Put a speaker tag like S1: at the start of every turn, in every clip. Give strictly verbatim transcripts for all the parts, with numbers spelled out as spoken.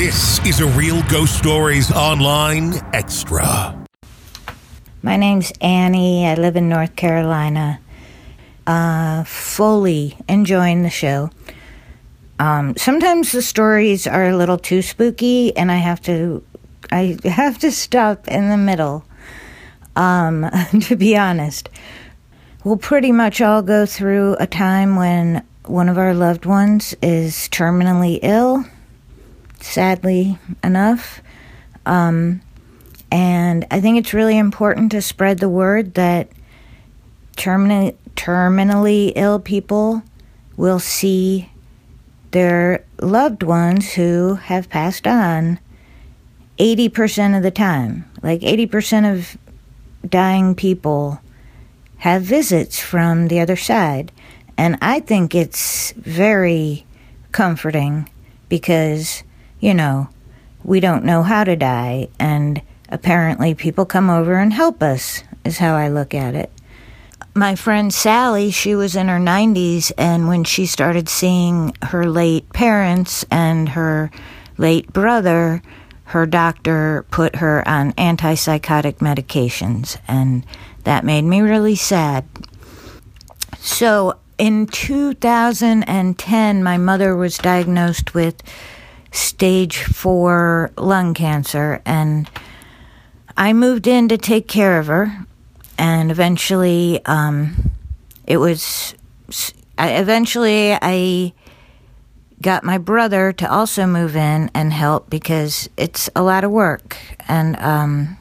S1: This is a Real Ghost Stories Online Extra.
S2: My name's Annie. I live in North Carolina. Uh, fully enjoying the show. Um, sometimes the stories are a little too spooky, and I have to, I have to stop in the middle. Um, to be honest, we'll pretty much all go through a time when one of our loved ones is terminally ill, sadly enough. Um, and I think it's really important to spread the word that terminally, terminally ill people will see their loved ones who have passed on eighty percent of the time. Like eighty percent of dying people have visits from the other side. And I think it's very comforting because, you know, we don't know how to die, and apparently people come over and help us, is how I look at it. My friend Sally, she was in her nineties, and when she started seeing her late parents and her late brother, her doctor put her on antipsychotic medications, and that made me really sad. So in two thousand ten, my mother was diagnosed with stage four lung cancer, and I moved in to take care of her, and eventually um, it was, I, eventually I got my brother to also move in and help because it's a lot of work. And um,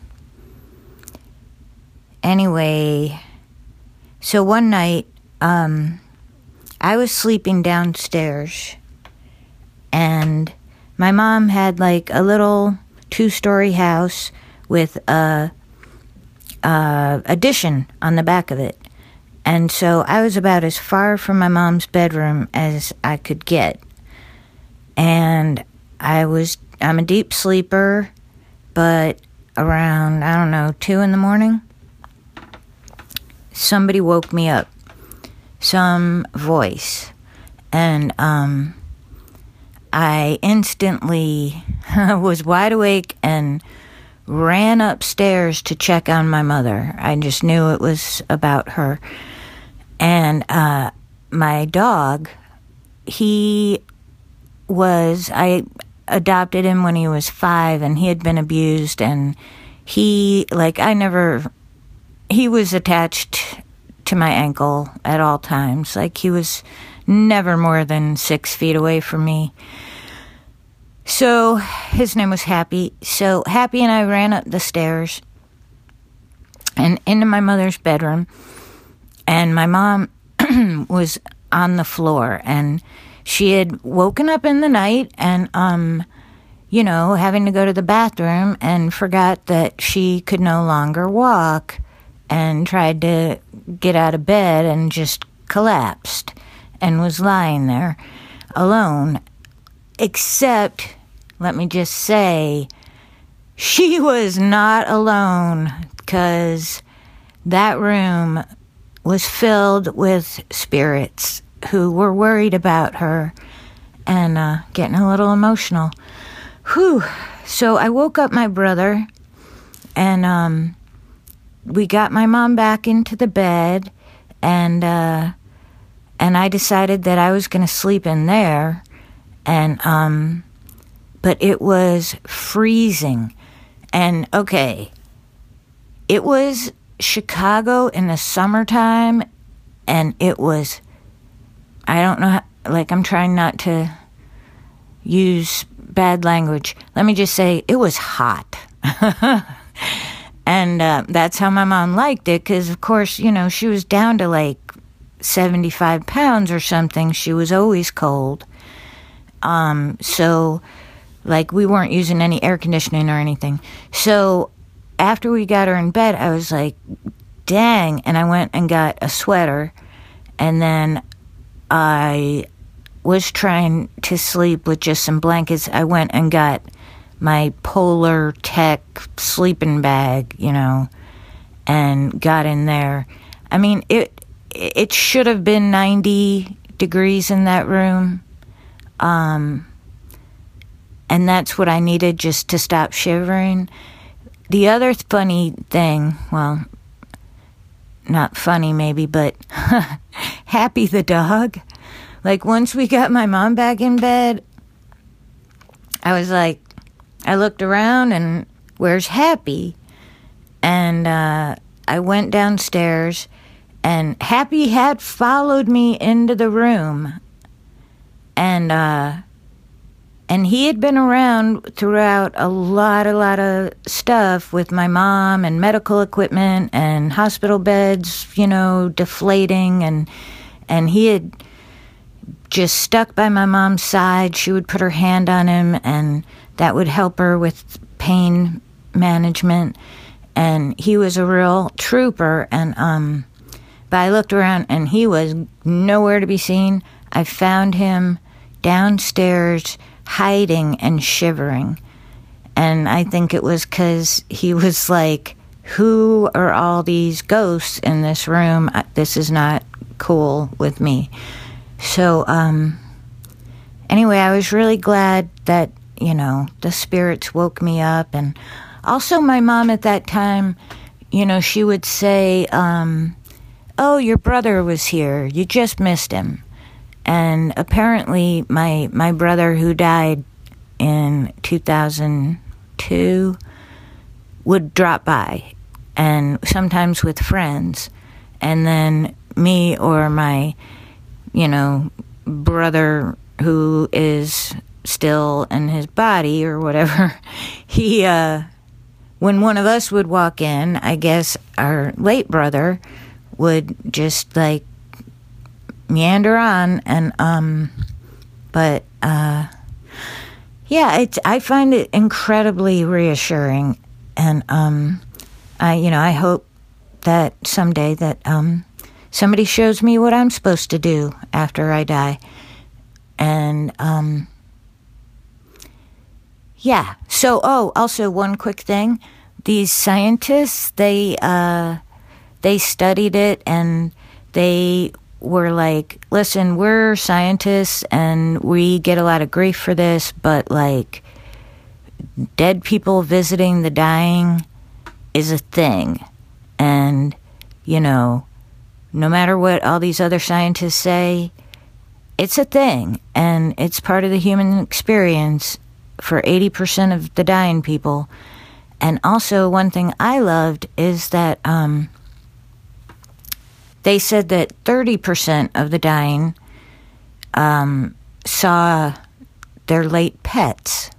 S2: anyway, so one night um, I was sleeping downstairs, and my mom had like a little two-story house with a, a addition on the back of it. And so I was about as far from my mom's bedroom as I could get. And I was, I'm a deep sleeper, but around, I don't know, two in the morning, somebody woke me up. Some voice. And um, I instantly was wide awake and ran upstairs to check on my mother. I just knew it was about her. And uh, my dog, he was, I adopted him when he was five, and he had been abused, and he, like, I never, he was attached to my ankle at all times. Like, he was never more than six feet away from me. So his name was Happy. So Happy and I ran up the stairs and into my mother's bedroom, and my mom was on the floor, and she had woken up in the night and, um, you know, having to go to the bathroom, and forgot that she could no longer walk, and tried to get out of bed and just collapsed and was lying there alone. Except, let me just say, she was not alone, because that room was filled with spirits who were worried about her and uh, getting a little emotional. Whew. So I woke up my brother, and um, we got my mom back into the bed, and uh, and I decided that I was going to sleep in there, and um, but it was freezing, and okay, it was Chicago in the summertime, and it was, I don't know, how, like, I'm trying not to use bad language. Let me just say, it was hot. And uh, that's how my mom liked it, because, of course, you know, she was down to, like, seventy-five pounds or something. She was always cold. Um, so, like, we weren't using any air conditioning or anything. So after we got her in bed, I was like, dang. And I went and got a sweater, and then I was trying to sleep with just some blankets. I went and got my Polar Tech sleeping bag, you know, and got in there. I mean, it it should have been ninety degrees in that room. Um, and that's what I needed just to stop shivering. The other funny thing, well, not funny maybe, but Happy the dog. Like, once we got my mom back in bed, I was like, I looked around and where's Happy? And uh, I went downstairs, and Happy had followed me into the room. And uh, and he had been around throughout a lot, a lot of stuff with my mom and medical equipment and hospital beds, you know, deflating. And, and he had just stuck by my mom's side. She would put her hand on him, and that would help her with pain management. And he was a real trooper. And um, but I looked around, and he was nowhere to be seen. I found him downstairs, hiding and shivering. And I think it was because he was like, who are all these ghosts in this room? This is not cool with me. So, um, anyway, I was really glad that, you know, the spirits woke me up. And also my mom at that time, you know, she would say, um, oh, your brother was here. You just missed him. And apparently my my brother, who died in two thousand two, would drop by, and sometimes with friends. And then me or my, you know, brother who is still in his body or whatever, he, uh, when one of us would walk in, I guess our late brother would just, like, meander on. And, um, but, uh, yeah, it's, I find it incredibly reassuring. And, um, I, you know, I hope that someday that, um, somebody shows me what I'm supposed to do after I die. And, um, yeah. So, oh, also one quick thing. These scientists, they, uh, they studied it, and they were like, listen, we're scientists and we get a lot of grief for this, but like, dead people visiting the dying is a thing. And, you know, no matter what all these other scientists say, it's a thing, and it's part of the human experience for eighty percent of the dying people. And also, one thing I loved is that, um, they said that thirty percent of the dying um, saw their late pets.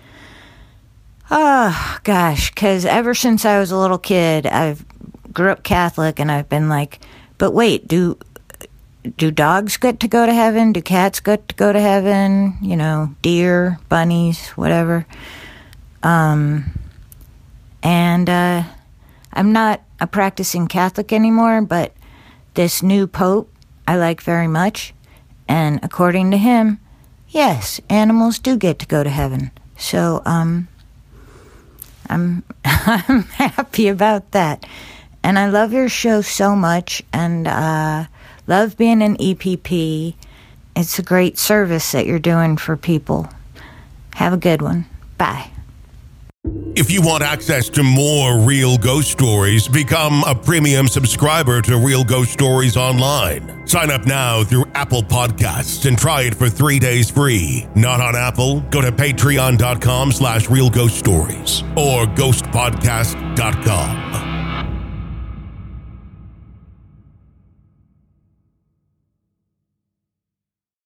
S2: Oh, gosh, because ever since I was a little kid, I've grew up Catholic, and I've been like, but wait, do do dogs get to go to heaven? Do cats get to go to heaven? You know, deer, bunnies, whatever. Um, and uh, I'm not a practicing Catholic anymore, but this new pope I like very much, and according to him, yes, animals do get to go to heaven. So um, I'm I'm happy about that, and I love your show so much, and uh, love being an E P P. It's a great service that you're doing for people. Have a good one. Bye.
S1: If you want access to more Real Ghost Stories, become a premium subscriber to Real Ghost Stories Online. Sign up now through Apple Podcasts and try it for three days free. Not on Apple? Go to patreon.com slash Real Ghost Stories or ghost podcast dot com.